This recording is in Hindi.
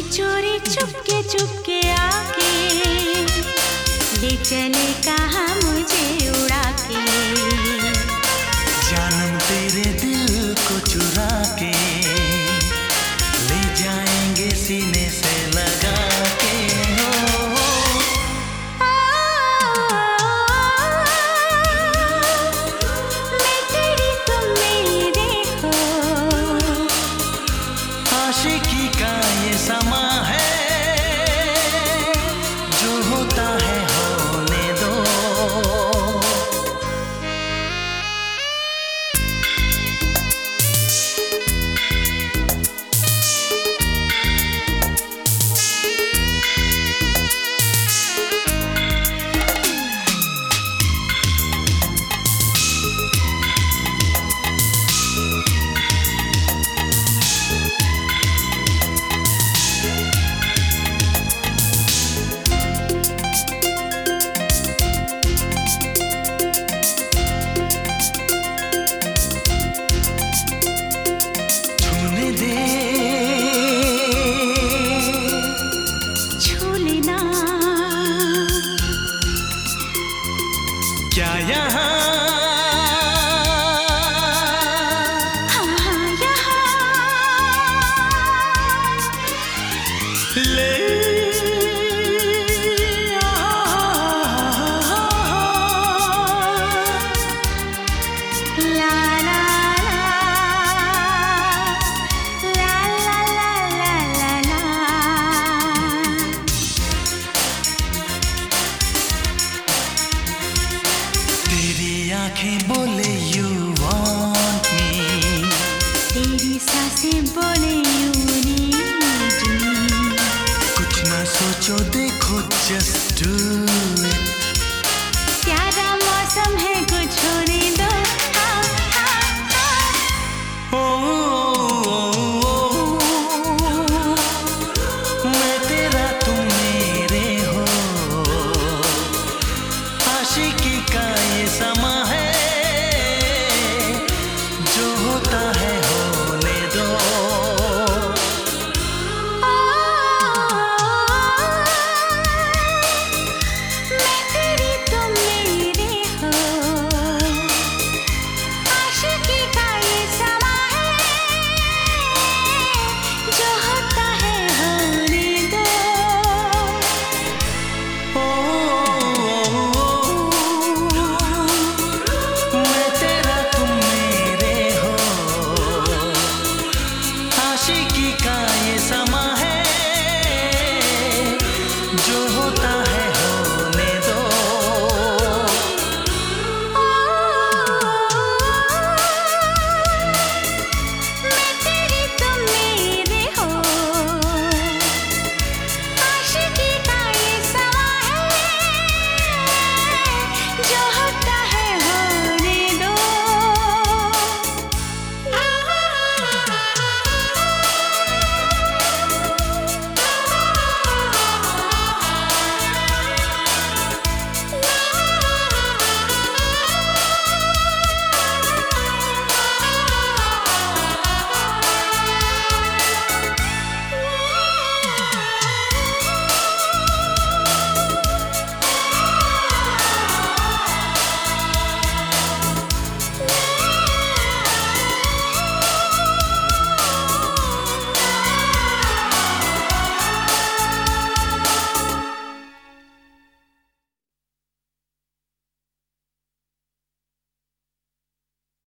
चोरी चुपके चुपके आके ले चले कहाँ मुझे उड़ा के। जानम तेरे दिल को चुरा के ले जाएंगे सीने से लगा के। मैं तेरी तुम मेरे हो, आशिकी का ये समा है, जो होता है होने दो। क्या यहाँ ले आँखें बोले you want me, तेरी सांसें बोले you need me। कुछ ना सोचो देखो just do it। प्यारा मौसम है कुछ होने दो। हाँ, हाँ, हाँ। मैं तेरा तुम मेरे हो, आशिकी का ये समा है, जो होता है होने दो। मैं तेरी तुम मेरे हो, आशिकी का ये समा है, जो होता है होने दो। मैं तेरा तुम मेरे हो, आशिकी का ये समा है, जो